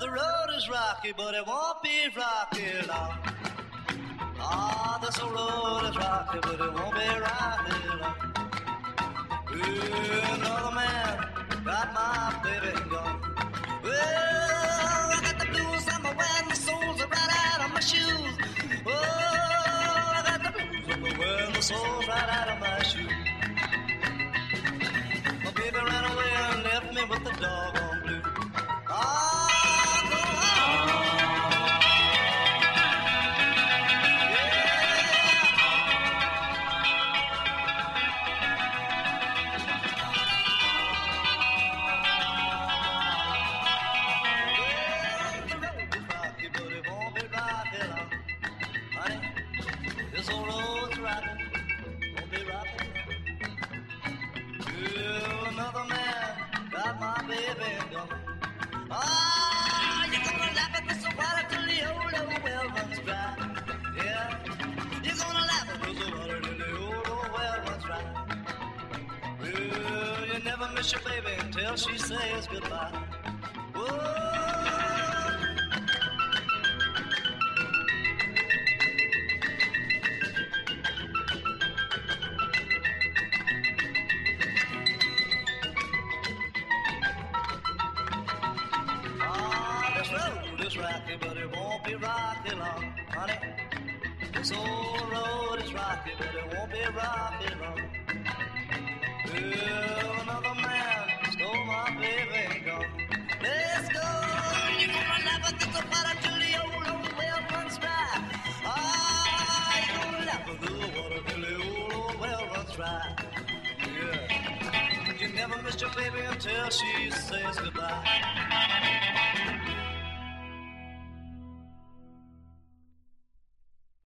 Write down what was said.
the road is rocky, but it won't be rocky long. Ah, this road is rocky, but it won't be rocky long. Ooh, another man got my baby gone. Well, I got the blues on my way, and the soles are right out of my shoes. Oh, I got the blues on my way, and the soles right out of my shoes. My baby ran away and left me with the doggone blue. Ah, go on. This old road's rockin', won't be rockin'. Well, another man got my baby gone. Ah, you're gonna laugh at this water till the old well runs dry. Yeah, you're gonna laugh at this water till the old well runs dry. Well, you never miss your baby until she says goodbye. Whoa. Rocky, but it won't be rocky long, honey. This old road is rocky, but it won't be rocky long. Well, another man stole my baby and gone. Let's go, you're gonna laugh at this water till the old well runs dry. Ah, you're gonna laugh at this water till the old well runs dry. Yeah, you never missed your baby until she says goodbye.